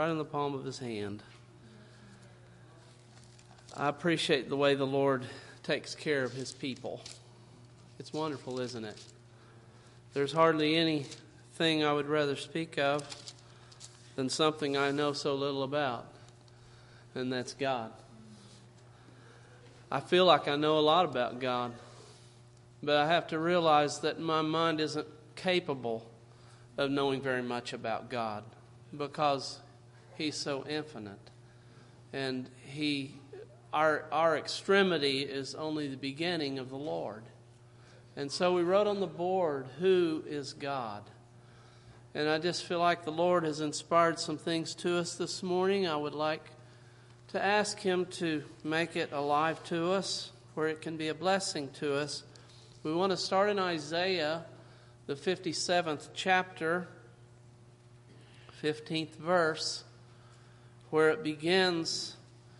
right in the palm of his hand. I appreciate the way the Lord takes care of his people. It's wonderful, isn't it? There's hardly anything I would rather speak of than something I know so little about, and that's God. I feel like I know a lot about God, but I have to realize that my mind isn't capable of knowing very much about God because He's so infinite, and our extremity is only the beginning of the Lord. And so we wrote on the board, "Who is God?" And I just feel like the Lord has inspired some things to us this morning. I would like to ask Him to make it alive to us, where it can be a blessing to us. We want to start in Isaiah, the 57th chapter, 15th verse, where it begins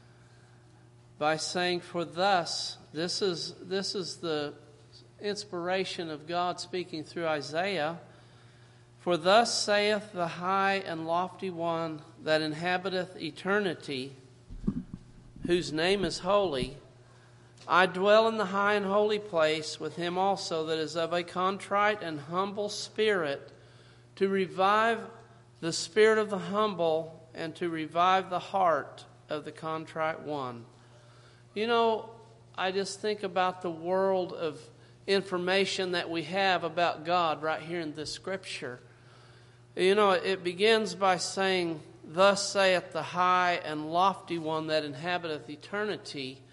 by saying, "For thus," this is the inspiration of God speaking through Isaiah, "For thus saith the high and lofty one that inhabiteth eternity, whose name is holy, I dwell in the high and holy place with him also that is of a contrite and humble spirit, to revive the spirit of the humble and to revive the heart of the contrite one." You know, I just think about the world of information that we have about God right here in this scripture. You know, it begins by saying, "Thus saith the high and lofty one that inhabiteth eternity."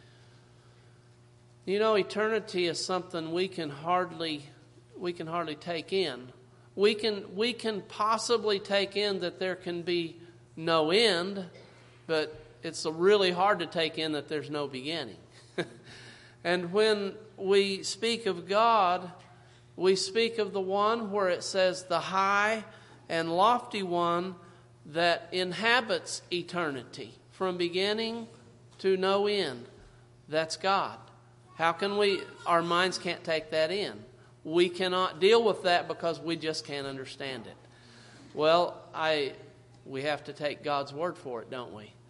You know, eternity is something we can hardly take in. We can possibly take in that there can be no end, but it's really hard to take in that there's no beginning. And when we speak of God, we speak of the one where it says the high and lofty one that inhabits eternity from beginning to no end. That's God. How can our minds can't take that in. We cannot deal with that because we just can't understand it. Well, we have to take God's word for it, don't we?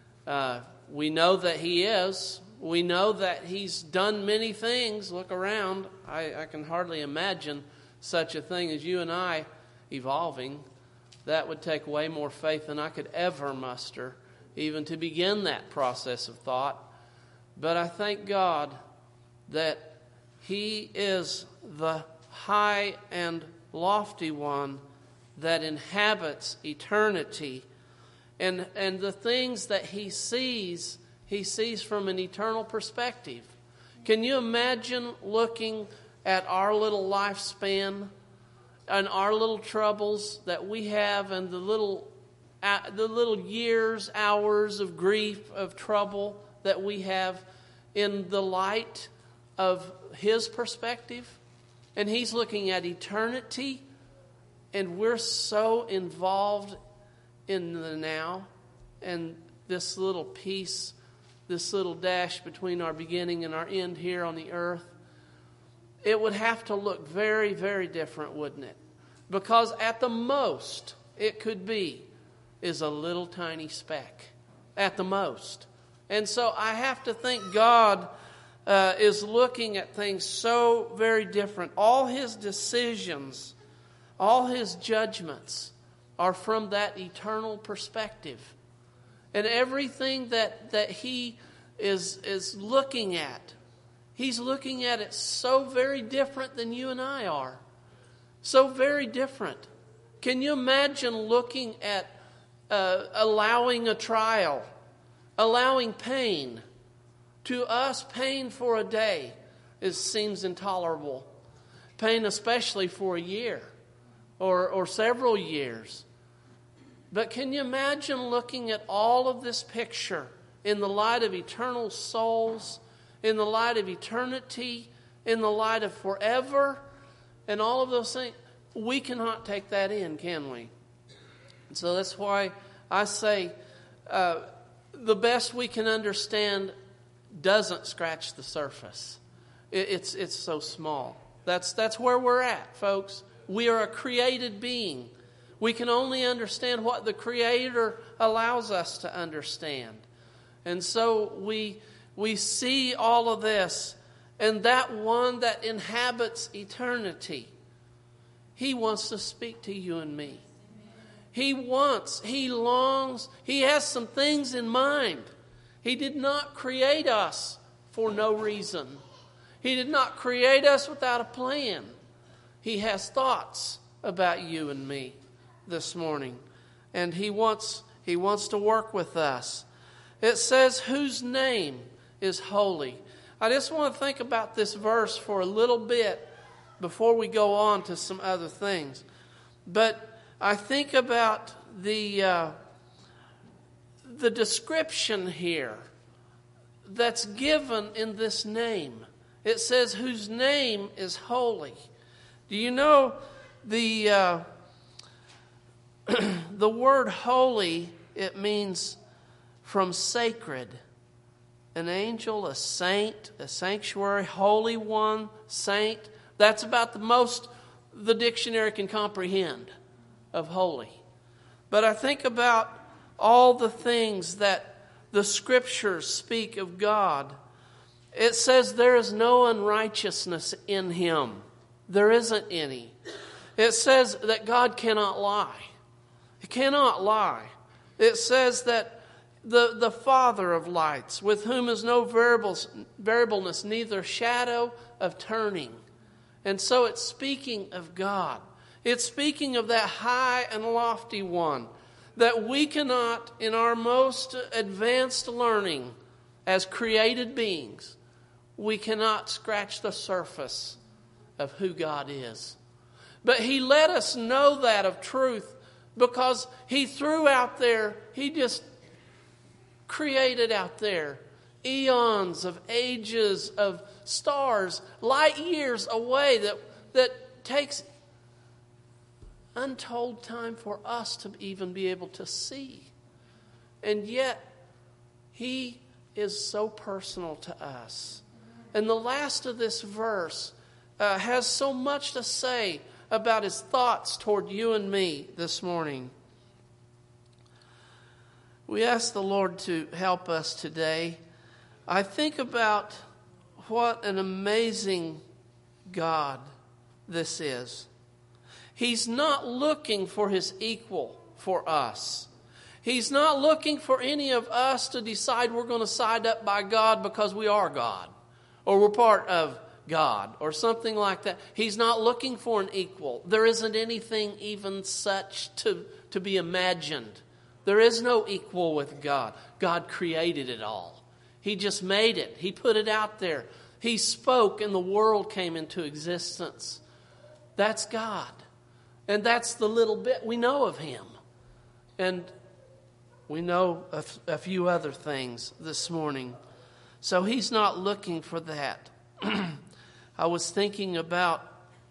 We know that He is. We know that He's done many things. Look around. I can hardly imagine such a thing as you and I evolving. That would take way more faith than I could ever muster, even to begin that process of thought. But I thank God that He is the high and lofty one that inhabits eternity. And the things that He sees from an eternal perspective. Can you imagine looking at our little lifespan and our little troubles that we have and the little years, hours of grief, of trouble that we have in the light of His perspective? And He's looking at eternity, and we're so involved in the now, and this little piece, this little dash between our beginning and our end here on the earth. It would have to look very, very different, wouldn't it? Because at the most it could be is a little tiny speck. At the most. And so I have to think God is looking at things so very different. All His decisions, all His judgments are from that eternal perspective. And everything that He is looking at, He's looking at it so very different than you and I are. So very different. Can you imagine looking at allowing a trial, allowing pain? To us, pain for a day seems intolerable. Pain especially for a year or several years. But can you imagine looking at all of this picture in the light of eternal souls, in the light of eternity, in the light of forever, and all of those things? We cannot take that in, can we? So that's why I say the best we can understand doesn't scratch the surface. It's so small. That's where we're at, folks. We are a created being. We can only understand what the Creator allows us to understand. And so we see all of this, and that one that inhabits eternity, He wants to speak to you and me. He longs, He has some things in mind. He did not create us for no reason. He did not create us without a plan. He has thoughts about you and me this morning. And He wants to work with us. It says, whose name is holy. I just want to think about this verse for a little bit before we go on to some other things. But I think about the description here that's given in this name. It says, whose name is holy. Do you know the word holy, it means from sacred. An angel, a saint, a sanctuary, holy one, saint. That's about the most the dictionary can comprehend of holy. But I think about all the things that the Scriptures speak of God. It says there is no unrighteousness in Him. There isn't any. It says that God cannot lie. He cannot lie. It says that the Father of lights, with whom is no variableness, neither shadow of turning. And so it's speaking of God. It's speaking of that high and lofty one that we cannot, in our most advanced learning as created beings, we cannot scratch the surface of who God is. But He let us know that of truth because He threw out there, He just created out there eons of ages of stars, light years away that takes untold time for us to even be able to see. And yet, He is so personal to us. And the last of this verse has so much to say about His thoughts toward you and me this morning. We ask the Lord to help us today. I think about what an amazing God this is. He's not looking for His equal for us. He's not looking for any of us to decide we're going to side up by God because we are God, or we're part of God, or something like that. He's not looking for an equal. There isn't anything even such to be imagined. There is no equal with God. God created it all. He just made it. He put it out there. He spoke and the world came into existence. That's God. And that's the little bit we know of Him. And we know a few other things this morning. So He's not looking for that. I was thinking about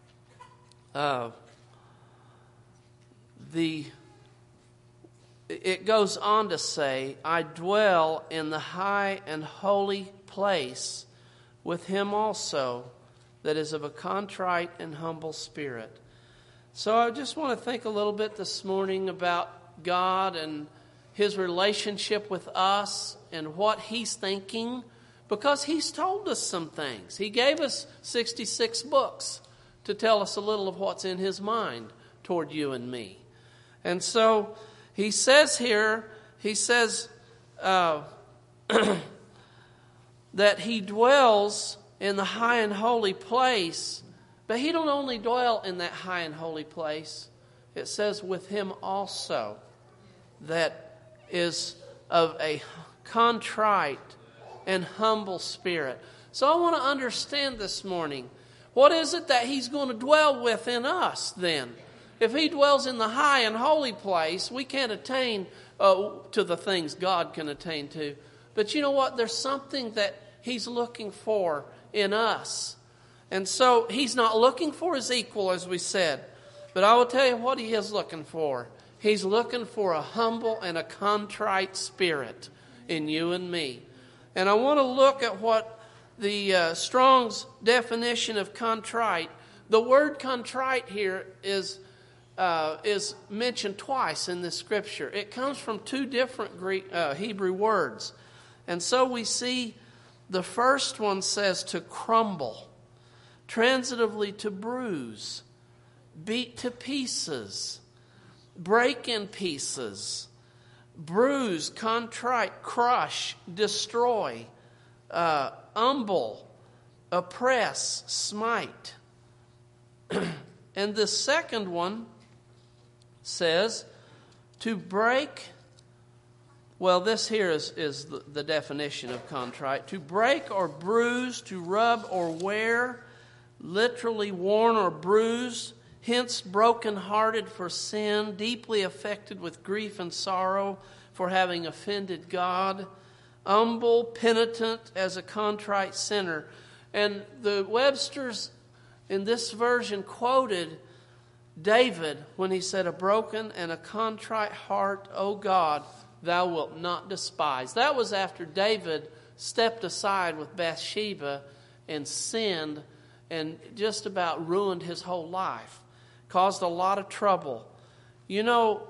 it goes on to say, I dwell in the high and holy place with Him also that is of a contrite and humble spirit. So I just want to think a little bit this morning about God and His relationship with us and what He's thinking, because He's told us some things. He gave us 66 books to tell us a little of what's in His mind toward you and me. And so He says here, that He dwells in the high and holy place, but He don't only dwell in that high and holy place. It says with Him also that is of a contrite and humble spirit. So I want to understand this morning, what is it that He's going to dwell within us then? If He dwells in the high and holy place, we can't attain to the things God can attain to. But you know what? There's something that He's looking for in us. And so He's not looking for His equal, as we said. But I will tell you what He is looking for. He's looking for a humble and a contrite spirit in you and me. And I want to look at what the Strong's definition of contrite. The word contrite here is is mentioned twice in this scripture. It comes from two different Hebrew words. And so we see the first one says to crumble, transitively to bruise, beat to pieces, break in pieces, bruise, contrite, crush, destroy, humble, oppress, smite. And the second one says to break. Well, this here is the definition of contrite. To break or bruise, to rub or wear, literally worn or bruised, hence broken-hearted for sin, deeply affected with grief and sorrow for having offended God, humble, penitent as a contrite sinner. And the Webster's in this version quoted David when he said, a broken and a contrite heart, O God, thou wilt not despise. That was after David stepped aside with Bathsheba and sinned and just about ruined his whole life. Caused a lot of trouble. You know,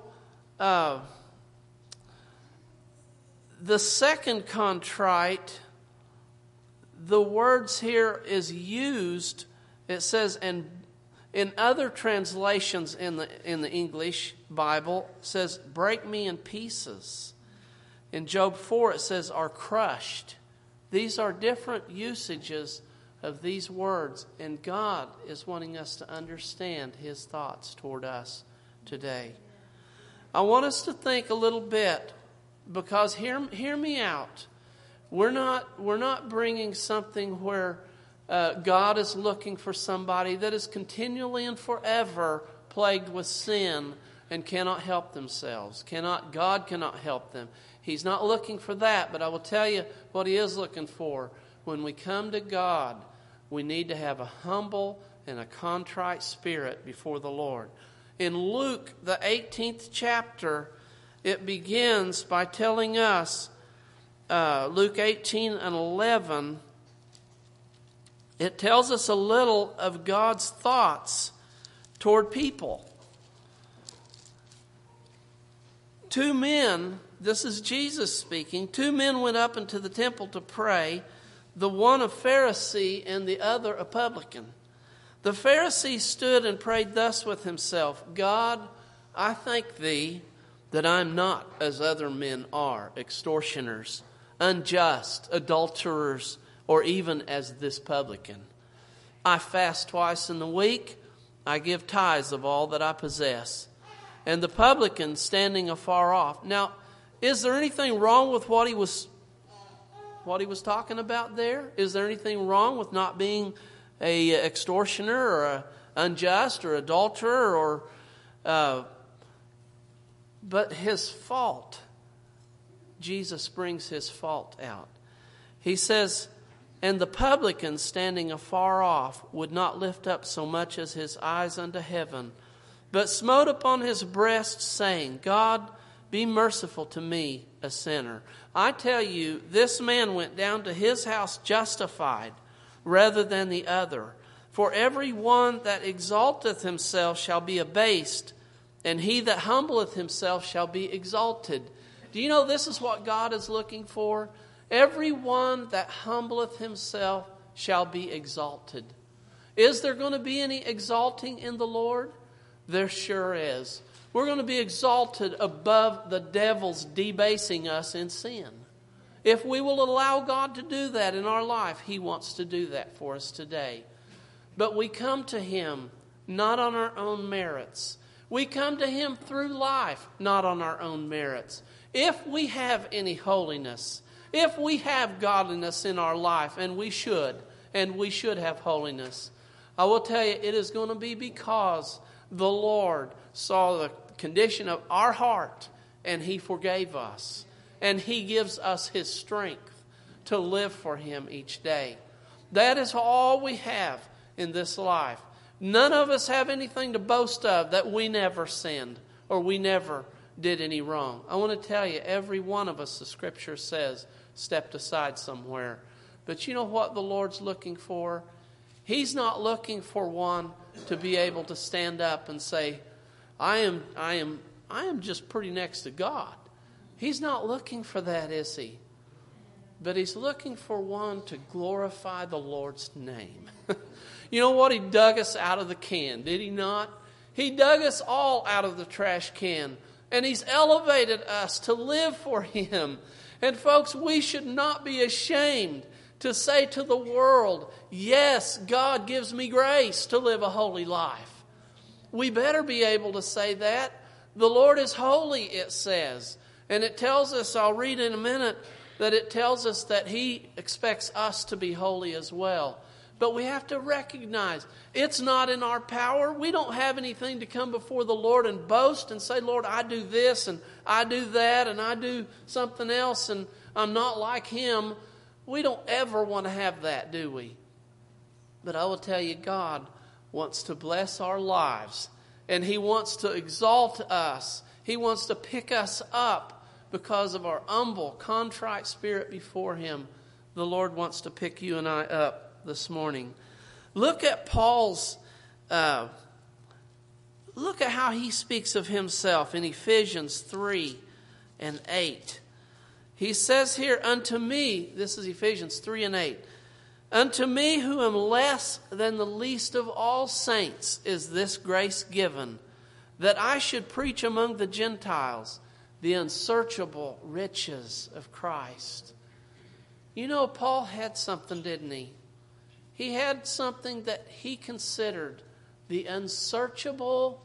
the second contrite, the words here is used, it says, and in other translations in the English Bible, it says, break me in pieces. In Job 4, it says, are crushed. These are different usages of these words, and God is wanting us to understand His thoughts toward us today. I want us to think a little bit, because hear me out. We're not bringing something where God is looking for somebody that is continually and forever plagued with sin and cannot help themselves. God cannot help them. He's not looking for that, but I will tell you what He is looking for. When we come to God, we need to have a humble and a contrite spirit before the Lord. In Luke, the 18th chapter, it begins by telling us, Luke 18 and 11, it tells us a little of God's thoughts toward people. Two men, this is Jesus speaking, two men went up into the temple to pray, the one a Pharisee and the other a publican. The Pharisee stood and prayed thus with himself, God, I thank Thee that I am not as other men are, extortioners, unjust, adulterers, or even as this publican. I fast twice in the week. I give tithes of all that I possess. And the publican standing afar off. Now, is there anything wrong with what he was talking about there? Is there anything wrong with not being a extortioner or a unjust or adulterer or but his fault? Jesus brings his fault out. He says, and the publican standing afar off would not lift up so much as his eyes unto heaven, but smote upon his breast, saying, God, be merciful to me, a sinner. I tell you, this man went down to his house justified rather than the other. For every one that exalteth himself shall be abased, and he that humbleth himself shall be exalted. Do you know this is what God is looking for? Every one that humbleth himself shall be exalted. Is there going to be any exalting in the Lord? There sure is. We're going to be exalted above the devil's debasing us in sin. If we will allow God to do that in our life, He wants to do that for us today. But we come to Him not on our own merits. We come to Him through life, not on our own merits. If we have any holiness, if we have godliness in our life, and we should have holiness, I will tell you, it is going to be because the Lord saw the condition of our heart and He forgave us. And He gives us His strength to live for Him each day. That is all we have in this life. None of us have anything to boast of that we never sinned or we never did any wrong. I want to tell you, every one of us, the Scripture says, stepped aside somewhere. But you know what the Lord's looking for? He's not looking for one to be able to stand up and say, I am just pretty next to God. He's not looking for that, is he? But he's looking for one to glorify the Lord's name. You know what? He dug us out of the can, did he not? He dug us all out of the trash can. And he's elevated us to live for him. And folks, we should not be ashamed to say to the world, yes, God gives me grace to live a holy life. We better be able to say that. The Lord is holy, it says. And it tells us, I'll read in a minute, that it tells us that he expects us to be holy as well. But we have to recognize it's not in our power. We don't have anything to come before the Lord and boast and say, Lord, I do this and I do that and I do something else and I'm not like him. We don't ever want to have that, do we? But I will tell you, God wants to bless our lives and he wants to exalt us. He wants to pick us up because of our humble, contrite spirit before him. The Lord wants to pick you and I up this morning. Look at Paul's, look at how he speaks of himself in Ephesians 3 and 8. He says here, unto me, this is Ephesians 3 and 8, unto me who am less than the least of all saints is this grace given, that I should preach among the Gentiles the unsearchable riches of Christ. You know, Paul had something, didn't he? He had something that he considered the unsearchable.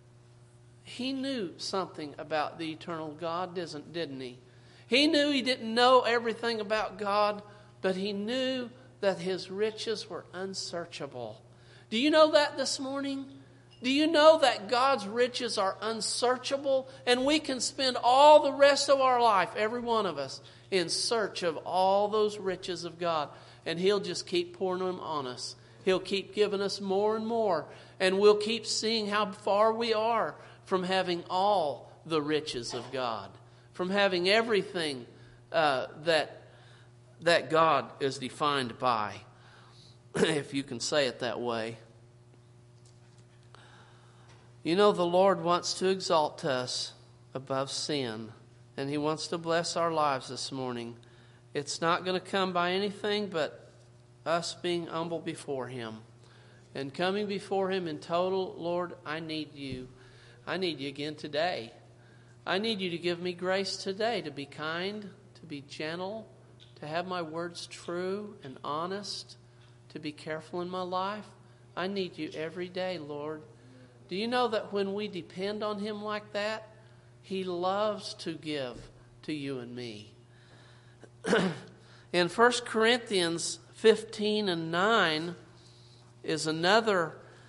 He knew something about the eternal God, didn't he? He knew he didn't know everything about God, but he knew that his riches were unsearchable. Do you know that this morning? Do you know that God's riches are unsearchable? And we can spend all the rest of our life, every one of us, in search of all those riches of God. And he'll just keep pouring them on us. He'll keep giving us more and more. And we'll keep seeing how far we are from having all the riches of God. From having everything that God is defined by. If you can say it that way. You know, the Lord wants to exalt us above sin. And he wants to bless our lives this morning. It's not going to come by anything but us being humble before him. And coming before him in total, Lord, I need you. I need you again today. I need you to give me grace today to be kind, to be gentle, to have my words true and honest, to be careful in my life. I need you every day, Lord. Do you know that when we depend on him like that, he loves to give to you and me? In 1 Corinthians 15 and 9 is another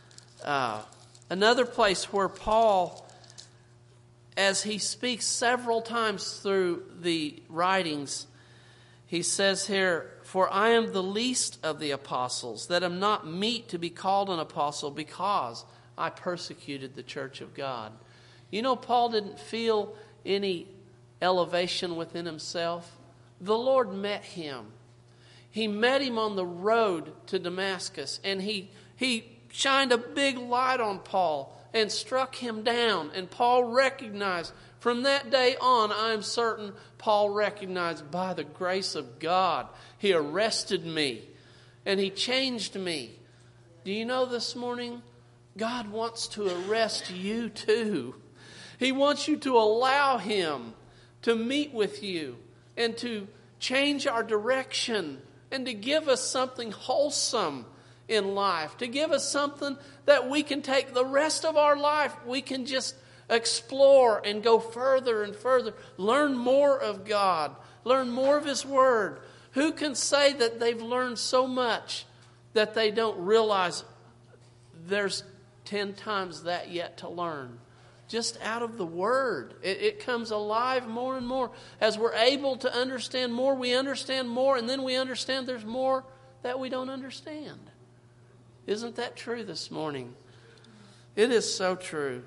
place where Paul, as he speaks several times through the writings, he says here, for I am the least of the apostles, that am not meet to be called an apostle, because I persecuted the church of God. You know, Paul didn't feel any elevation within himself. The Lord met him. He met him on the road to Damascus, and he shined a big light on Paul and struck him down. And Paul recognized, from that day on, I am certain Paul recognized, by the grace of God, he arrested me and he changed me. Do you know this morning, God wants to arrest you too. He wants you to allow him to meet with you and to change our direction and to give us something wholesome in life, to give us something that we can take the rest of our life. We can just explore and go further and further, learn more of God, learn more of his word. Who can say that they've learned so much that they don't realize there's 10 times that yet to learn? Just out of the Word. It comes alive more and more. As we're able to understand more, we understand more, and then we understand there's more that we don't understand. Isn't that true this morning? It is so true.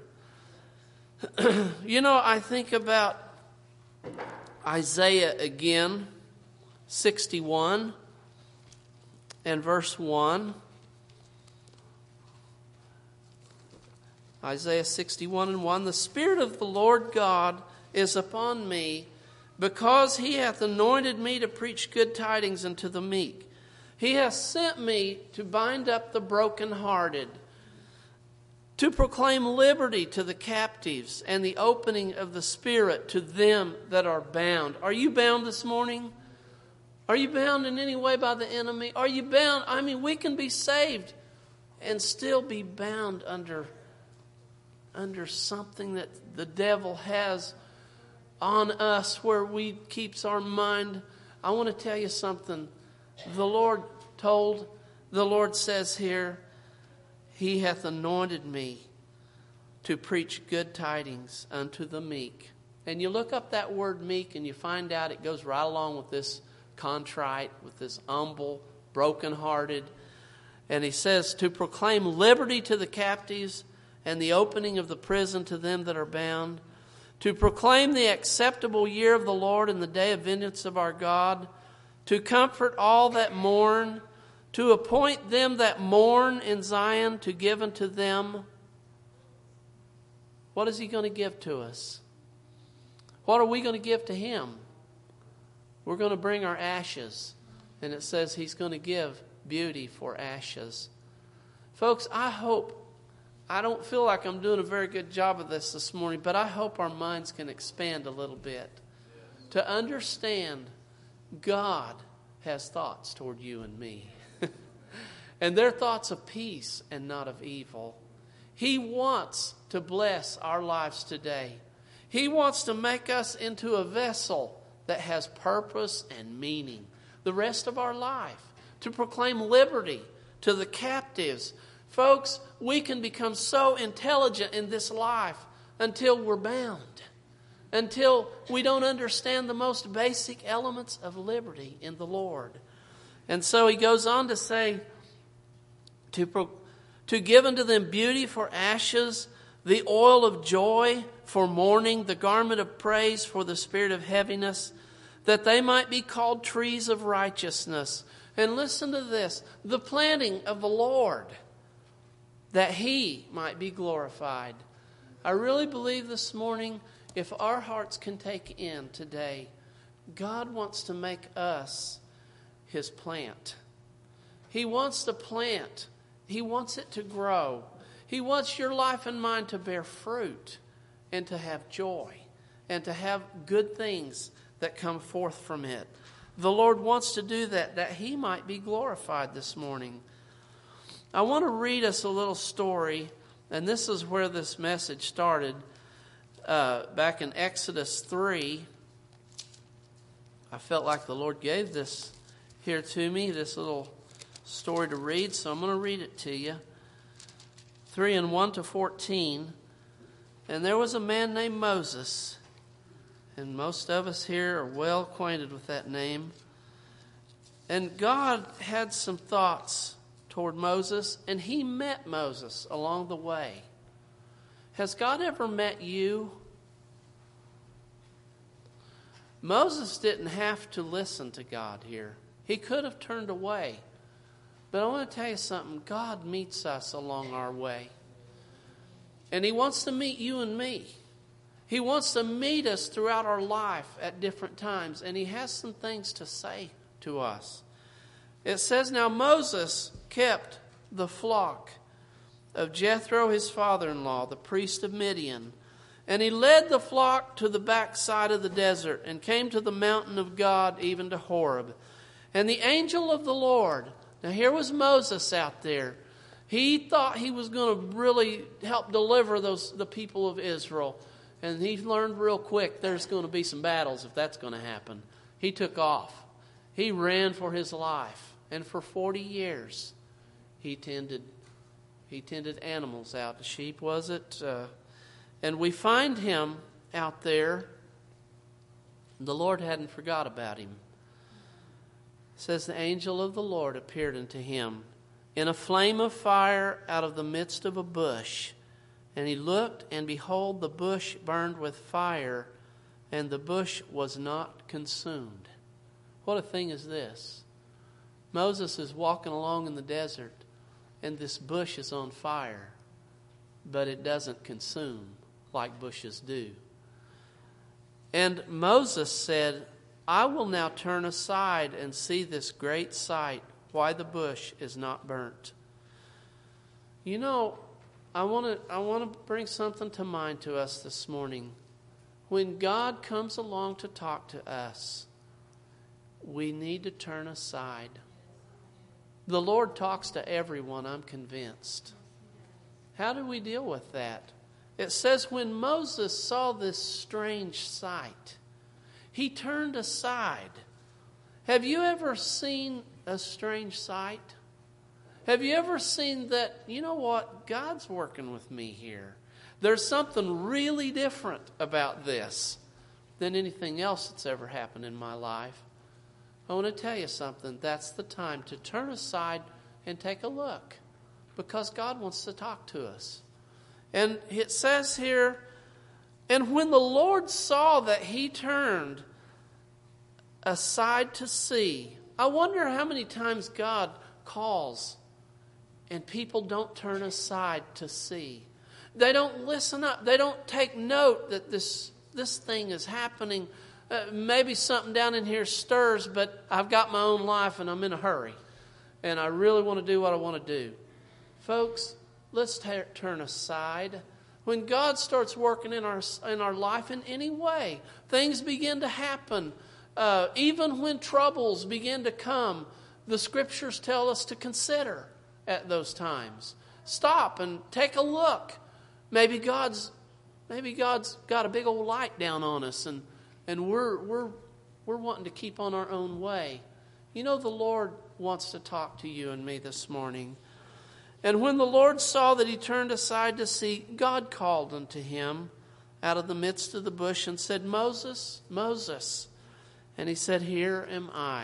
You know, I think about Isaiah again, 61 and verse 1. Isaiah 61:1, the Spirit of the Lord God is upon me, because he hath anointed me to preach good tidings unto the meek. He hath sent me to bind up the brokenhearted, to proclaim liberty to the captives, and the opening of the Spirit to them that are bound. Are you bound this morning? Are you bound in any way by the enemy? Are you bound? I mean, we can be saved and still be bound under something that the devil has on us, where we keeps our mind. I want to tell you something. The Lord says here, he hath anointed me to preach good tidings unto the meek. And you look up that word meek and you find out it goes right along with this contrite, with this humble, brokenhearted. And he says to proclaim liberty to the captives and the opening of the prison to them that are bound, to proclaim the acceptable year of the Lord and the day of vengeance of our God, to comfort all that mourn, to appoint them that mourn in Zion, to give unto them. What is he going to give to us? What are we going to give to him? We're going to bring our ashes. And it says he's going to give beauty for ashes. Folks, I don't feel like I'm doing a very good job of this morning, but I hope our minds can expand a little bit to understand God has thoughts toward you and me. And they're thoughts of peace and not of evil. He wants to bless our lives today. He wants to make us into a vessel that has purpose and meaning the rest of our life, to proclaim liberty to the captives. Folks, we can become so intelligent in this life until we're bound, until we don't understand the most basic elements of liberty in the Lord. And so he goes on to say, to give unto them beauty for ashes, the oil of joy for mourning, the garment of praise for the spirit of heaviness, that they might be called trees of righteousness. And listen to this, the planting of the Lord, that he might be glorified. I really believe this morning, if our hearts can take in today, God wants to make us his plant. He wants to plant. He wants it to grow. He wants your life and mine to bear fruit and to have joy and to have good things that come forth from it. The Lord wants to do that he might be glorified this morning. I want to read us a little story, and this is where this message started, back in Exodus 3. I felt like the Lord gave this here to me, this little story to read, so I'm going to read it to you. 3:1-14. And there was a man named Moses, and most of us here are well acquainted with that name. And God had some thoughts toward Moses, and he met Moses along the way. Has God ever met you? Moses didn't have to listen to God here. He could have turned away. But I want to tell you something. God meets us along our way. And he wants to meet you and me. He wants to meet us throughout our life at different times. And he has some things to say to us. It says, now Moses kept the flock of Jethro, his father-in-law, the priest of Midian. And he led the flock to the backside of the desert and came to the mountain of God, even to Horeb. And the angel of the Lord, now here was Moses out there. He thought he was going to really help deliver the people of Israel. And he learned real quick there's going to be some battles if that's going to happen. He took off. He ran for his life. And for 40 years, he tended animals out. The sheep, was it? And we find him out there. The Lord hadn't forgot about him. It says the angel of the Lord appeared unto him in a flame of fire out of the midst of a bush. And he looked, and behold, the bush burned with fire, and the bush was not consumed. What a thing is this? Moses is walking along in the desert, and this bush is on fire, but it doesn't consume like bushes do. And Moses said, I will now turn aside and see this great sight, why the bush is not burnt. You know, I want to bring something to mind to us this morning. When God comes along to talk to us, we need to turn aside. The Lord talks to everyone, I'm convinced. How do we deal with that? It says when Moses saw this strange sight, he turned aside. Have you ever seen a strange sight? Have you ever seen that, you know what, God's working with me here? There's something really different about this than anything else that's ever happened in my life. I want to tell you something. That's the time to turn aside and take a look, because God wants to talk to us. And it says here, and when the Lord saw that he turned aside to see. I wonder how many times God calls and people don't turn aside to see. They don't listen up. They don't take note that this thing is happening. Maybe something down in here stirs, but I've got my own life and I'm in a hurry. And I really want to do what I want to do. Folks, let's turn aside. When God starts working in our life in any way, things begin to happen. Even when troubles begin to come, the Scriptures tell us to consider at those times. Stop and take a look. Maybe God's got a big old light down on us, and we're wanting to keep on our own way. You know, the Lord wants to talk to you and me this morning. And when the Lord saw that he turned aside to see, God called unto him out of the midst of the bush and said, Moses, Moses. And he said, Here am I.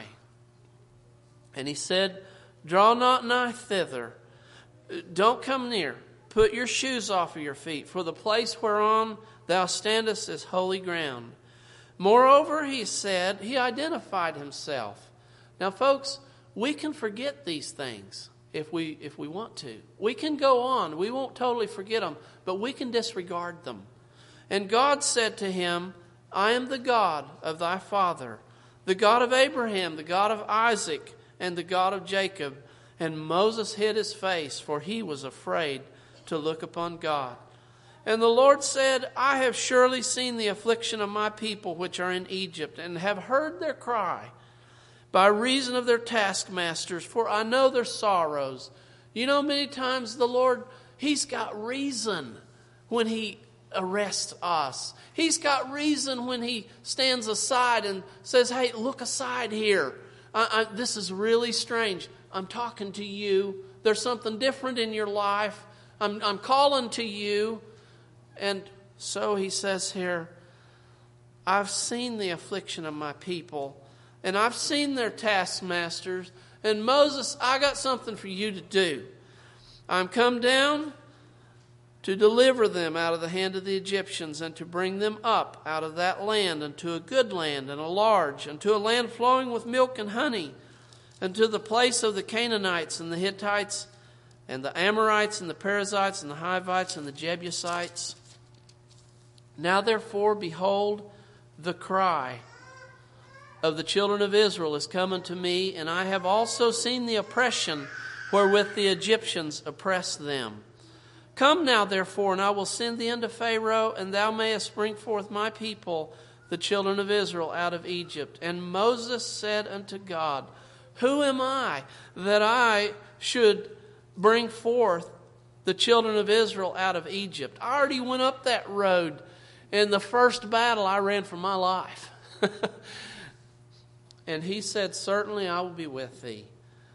And he said, Draw not nigh thither. Don't come near. Put your shoes off of your feet, for the place whereon thou standest is holy ground. Moreover, he said, he identified himself. Now, folks, we can forget these things if we want to. We can go on. We won't totally forget them, but we can disregard them. And God said to him, I am the God of thy father, the God of Abraham, the God of Isaac, and the God of Jacob. And Moses hid his face, for he was afraid to look upon God. And the Lord said, I have surely seen the affliction of my people which are in Egypt, and have heard their cry by reason of their taskmasters, for I know their sorrows. You know, many times the Lord, he's got reason when he arrests us. He's got reason when he stands aside and says, hey, look aside here. This is really strange. I'm talking to you. There's something different in your life. I'm calling to you. And so he says here, I've seen the affliction of my people, and I've seen their taskmasters. And Moses, I got something for you to do. I'm come down to deliver them out of the hand of the Egyptians, and to bring them up out of that land unto a good land and a large, unto a land flowing with milk and honey, unto the place of the Canaanites and the Hittites and the Amorites and the Perizzites and the Hivites and the Jebusites. Now therefore, behold, the cry of the children of Israel is come unto me, and I have also seen the oppression wherewith the Egyptians oppress them. Come now, therefore, and I will send thee unto Pharaoh, and thou mayest bring forth my people, the children of Israel, out of Egypt. And Moses said unto God, Who am I that I should bring forth the children of Israel out of Egypt? I already went up that road. In the first battle, I ran for my life. And he said, Certainly I will be with thee,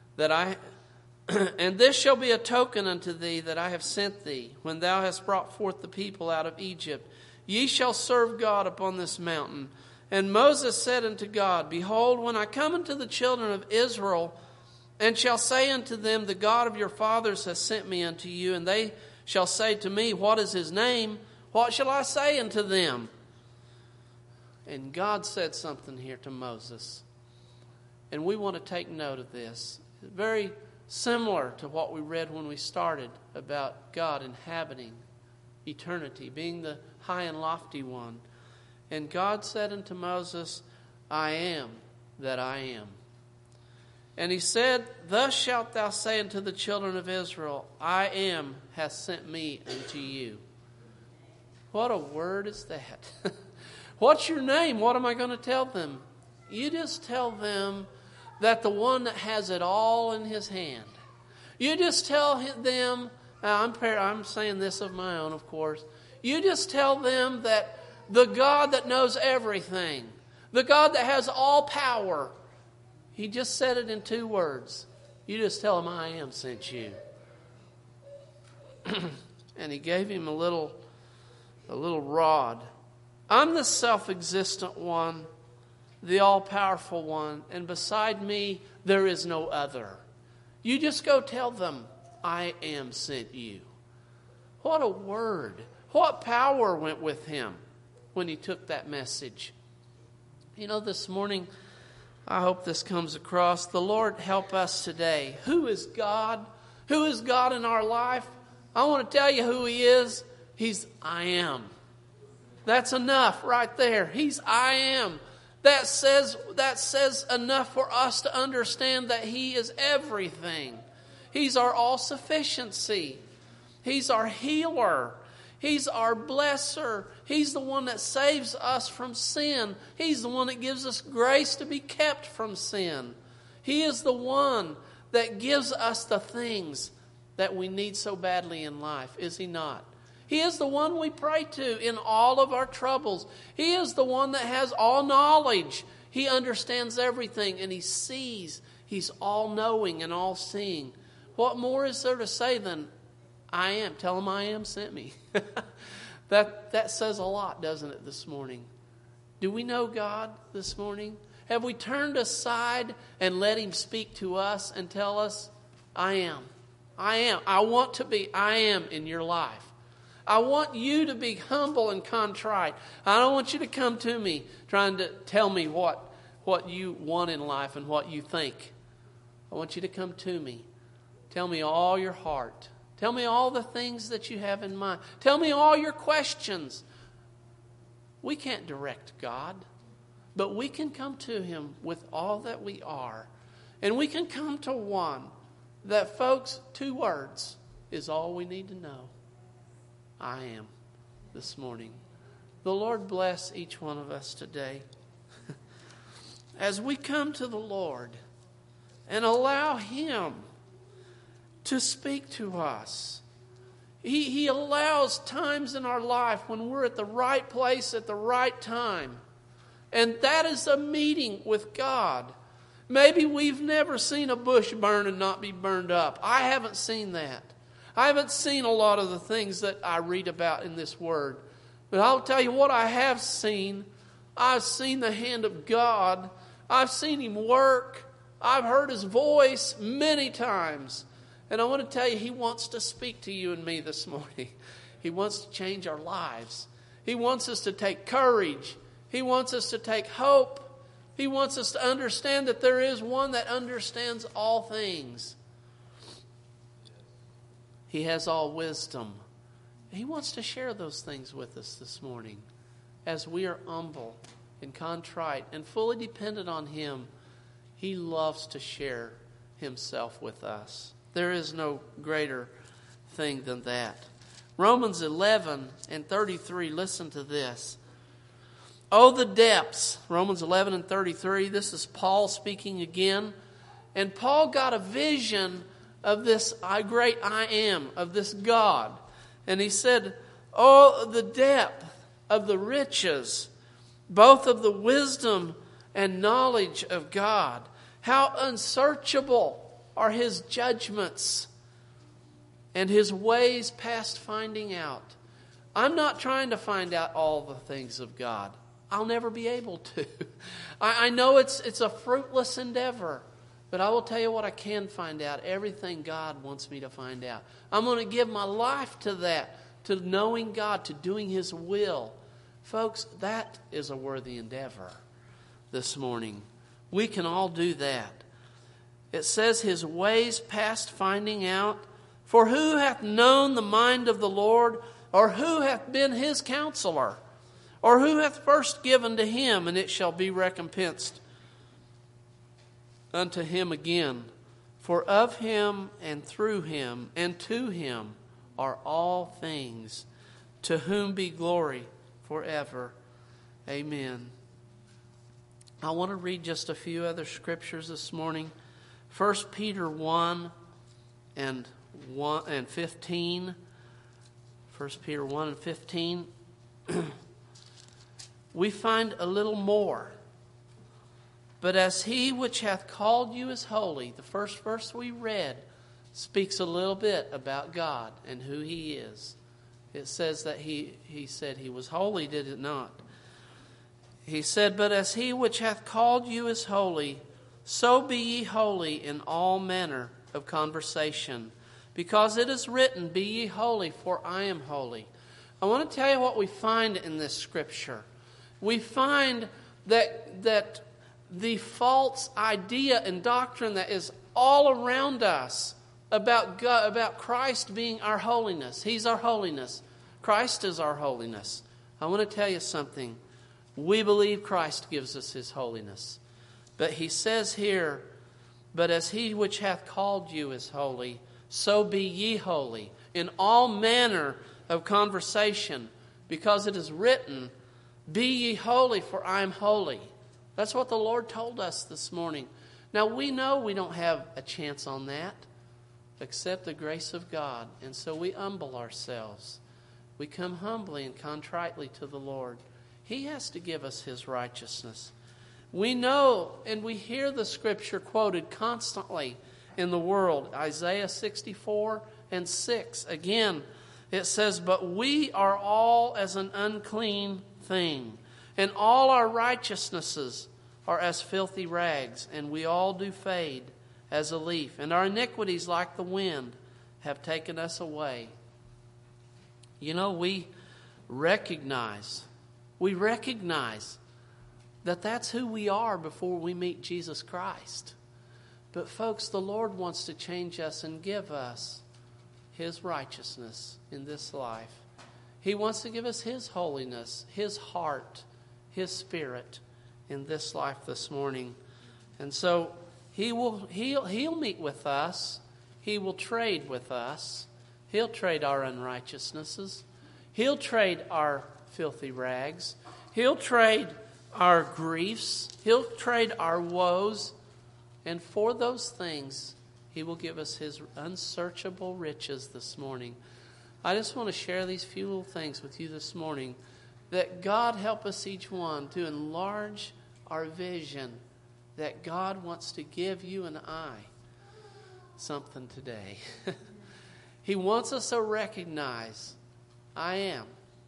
and this shall be a token unto thee that I have sent thee, when thou hast brought forth the people out of Egypt. Ye shall serve God upon this mountain. And Moses said unto God, Behold, when I come unto the children of Israel, and shall say unto them, The God of your fathers has sent me unto you, and they shall say to me, What is his name? What shall I say unto them? And God said something here to Moses. And we want to take note of this. Very similar to what we read when we started about God inhabiting eternity, being the high and lofty one. And God said unto Moses, I am that I am. And he said, Thus shalt thou say unto the children of Israel, I am hath sent me unto you. What a word is that? What's your name? What am I going to tell them? You just tell them that the one that has it all in his hand. You just tell them, I'm saying this of my own, of course. You just tell them that the God that knows everything, the God that has all power, he just said it in 2 words. You just tell him, I am sent you. And he gave him a little rod. I'm the self-existent one, the all-powerful one, and beside me there is no other. You just go tell them, I am sent you. What a word. What power went with him when he took that message. You know, this morning, I hope this comes across. The Lord help us today. Who is God? Who is God in our life? I want to tell you who he is. He's I am. That's enough right there. He's I am. That says enough for us to understand that he is everything. He's our all-sufficiency. He's our healer. He's our blesser. He's the one that saves us from sin. He's the one that gives us grace to be kept from sin. He is the one that gives us the things that we need so badly in life, is he not? He is the one we pray to in all of our troubles. He is the one that has all knowledge. He understands everything and he sees. He's all-knowing and all-seeing. What more is there to say than, I am? Tell him I am sent me. That says a lot, doesn't it, this morning? Do we know God this morning? Have we turned aside and let him speak to us and tell us, I am. I am. I want to be I am in your life. I want you to be humble and contrite. I don't want you to come to me trying to tell me what you want in life and what you think. I want you to come to me. Tell me all your heart. Tell me all the things that you have in mind. Tell me all your questions. We can't direct God, but we can come to him with all that we are. And we can come to one that, folks, 2 words is all we need to know. I am this morning. The Lord bless each one of us today. As we come to the Lord and allow him to speak to us. He allows times in our life when we're at the right place at the right time. And that is a meeting with God. Maybe we've never seen a bush burn and not be burned up. I haven't seen that. I haven't seen a lot of the things that I read about in this word. But I'll tell you what I have seen. I've seen the hand of God. I've seen him work. I've heard his voice many times. And I want to tell you, he wants to speak to you and me this morning. He wants to change our lives. He wants us to take courage. He wants us to take hope. He wants us to understand that there is one that understands all things. He has all wisdom. He wants to share those things with us this morning. As we are humble and contrite and fully dependent on him, he loves to share himself with us. There is no greater thing than that. Romans 11:33, listen to this. Oh, the depths. Romans 11:33, this is Paul speaking again. And Paul got a vision of this great I am, of this God. And he said, oh, the depth of the riches, both of the wisdom and knowledge of God. How unsearchable are his judgments and his ways past finding out. I'm not trying to find out all the things of God. I'll never be able to. I know it's a fruitless endeavor. But I will tell you what I can find out. Everything God wants me to find out. I'm going to give my life to that. To knowing God. To doing his will. Folks, that is a worthy endeavor this morning. We can all do that. It says his ways past finding out. For who hath known the mind of the Lord? Or who hath been his counselor? Or who hath first given to him, and it shall be recompensed unto him again? For of him, and through him, and to him are all things, to whom be glory forever. Amen. I want to read just a few other scriptures this morning. 1 Peter 1 and 15. 1 Peter 1 and 15. We find a little more. But as he which hath called you is holy, the first verse we read speaks a little bit about God and who he is. It says that he said he was holy, did it not? He said, but as he which hath called you is holy, so be ye holy in all manner of conversation. Because it is written, be ye holy, for I am holy. I want to tell you what we find in this scripture. We find that the false idea and doctrine that is all around us about God, about Christ being our holiness. He's our holiness. Christ is our holiness. I want to tell you something. We believe Christ gives us his holiness. But he says here, but as he which hath called you is holy, so be ye holy in all manner of conversation, because it is written, be ye holy, for I am holy. That's what the Lord told us this morning. Now we know we don't have a chance on that except the grace of God. And so we humble ourselves. We come humbly and contritely to the Lord. He has to give us his righteousness. We know and we hear the scripture quoted constantly in the world. Isaiah 64 and 6. Again, it says, but we are all as an unclean thing, and all our righteousnesses are as filthy rags, and we all do fade as a leaf, and our iniquities like the wind have taken us away. You know, we recognize that that's who we are before we meet Jesus Christ. But folks, the Lord wants to change us and give us his righteousness in this life. He wants to give us his holiness, his heart, his spirit in this life this morning. And so he'll meet with us. He will trade with us. He'll trade our unrighteousnesses. He'll trade our filthy rags. He'll trade our griefs. He'll trade our woes. And for those things, he will give us his unsearchable riches this morning. I just want to share these few little things with you this morning, that God help us each one to enlarge our vision, that God wants to give you and I something today. He wants us to recognize, I am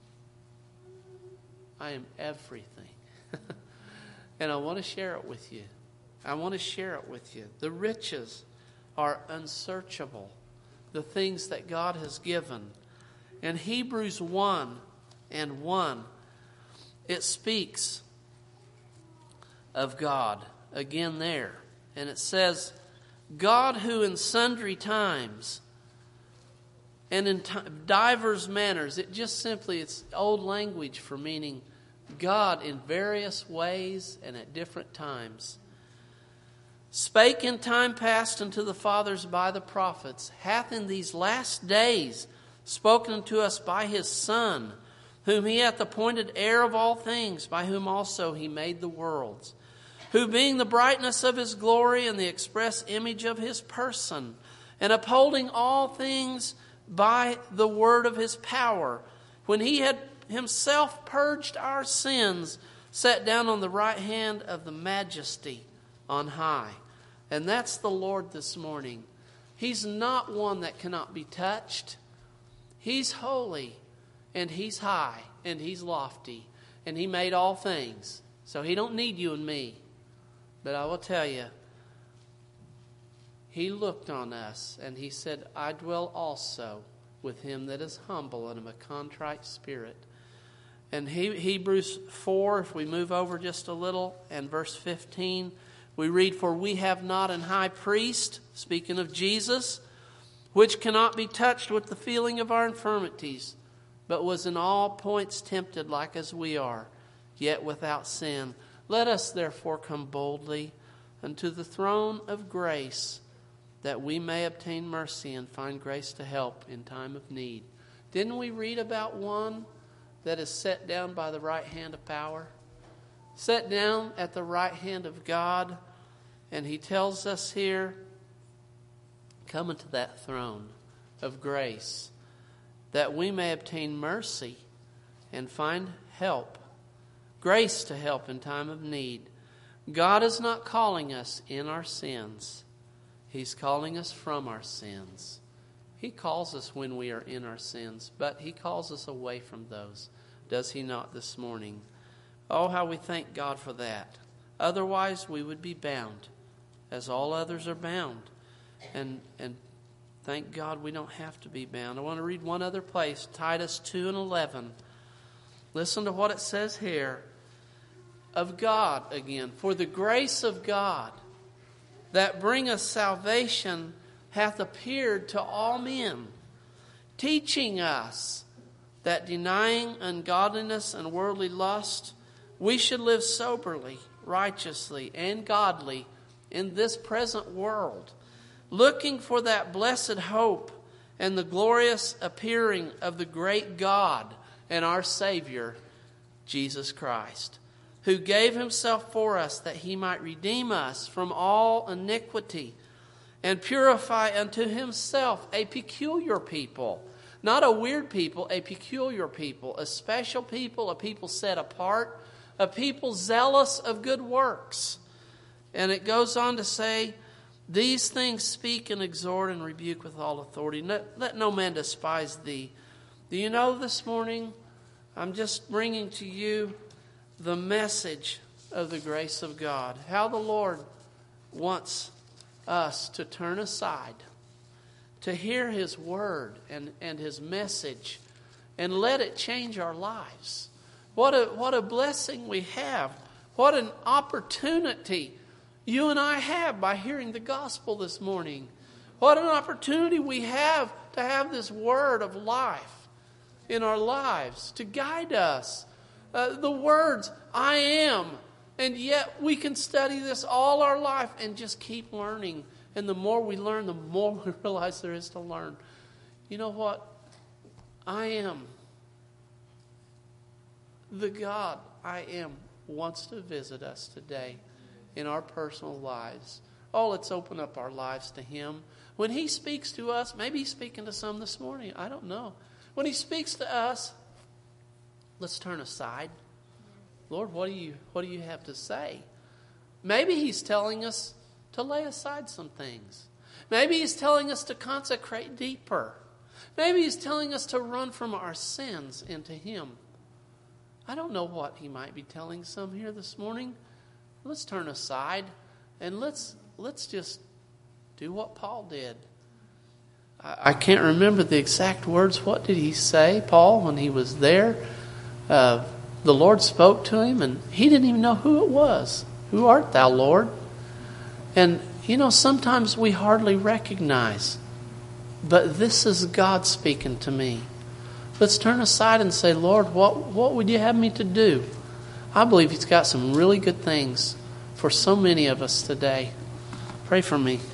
everything. And I want to share it with you. I want to share it with you. The riches are unsearchable, the things that God has given. In Hebrews 1 and 1, it speaks of God again there. And it says, God who in sundry times and in divers manners, it's old language for meaning God in various ways and at different times, spake in time past unto the fathers by the prophets, hath in these last days spoken unto us by his Son, whom he hath appointed heir of all things, by whom also he made the worlds, who being the brightness of his glory and the express image of his person, and upholding all things by the word of his power, when he had himself purged our sins, sat down on the right hand of the majesty on high. And that's the Lord this morning. He's not one that cannot be touched. He's holy, and he's high, and he's lofty, and he made all things. So he don't need you and me. But I will tell you, he looked on us, and he said, I dwell also with him that is humble and of a contrite spirit. And Hebrews 4, if we move over just a little, and verse 15, we read, for we have not an high priest, speaking of Jesus, which cannot be touched with the feeling of our infirmities, but was in all points tempted like as we are, yet without sin. Let us therefore come boldly unto the throne of grace, that we may obtain mercy and find grace to help in time of need. Didn't we read about one that is set down by the right hand of power? Set down at the right hand of God. And he tells us here, come into that throne of grace, that we may obtain mercy and find help, grace to help in time of need. God is not calling us in our sins. He's calling us from our sins. He calls us when we are in our sins, but He calls us away from those. Does He not this morning? Oh, how we thank God for that. Otherwise, we would be bound, as all others are bound. And thank God we don't have to be bound. I want to read one other place, Titus 2:11. Listen to what it says here. Of God, again, for the grace of God that bringeth salvation hath appeared to all men, teaching us that denying ungodliness and worldly lust, we should live soberly, righteously, and godly in this present world, looking for that blessed hope and the glorious appearing of the great God and our Savior, Jesus Christ, who gave Himself for us that He might redeem us from all iniquity and purify unto Himself a peculiar people. Not a weird people, a peculiar people, a special people, a people set apart, a people zealous of good works. And it goes on to say, these things speak and exhort and rebuke with all authority. Let no man despise thee. Do you know this morning, I'm just bringing to you the message of the grace of God. How the Lord wants us to turn aside, to hear His word and His message, and let it change our lives. What a blessing we have. What an opportunity you and I have by hearing the gospel this morning. What an opportunity we have to have this word of life in our lives to guide us. The words, I am. And yet we can study this all our life and just keep learning. And the more we learn, the more we realize there is to learn. You know what? I am. The God I am wants to visit us today in our personal lives. Oh, let's open up our lives to Him. When He speaks to us, maybe He's speaking to some this morning. I don't know. When He speaks to us, let's turn aside. Lord, what do you have to say? Maybe He's telling us to lay aside some things. Maybe He's telling us to consecrate deeper. Maybe He's telling us to run from our sins into Him. I don't know what He might be telling some here this morning. Let's turn aside and let's just do what Paul did. I can't remember the exact words. What did he say, Paul, when he was there? The Lord spoke to him and he didn't even know who it was. Who art thou, Lord? And, sometimes we hardly recognize. But this is God speaking to me. Let's turn aside and say, Lord, what would you have me to do? I believe He's got some really good things for so many of us today. Pray for me.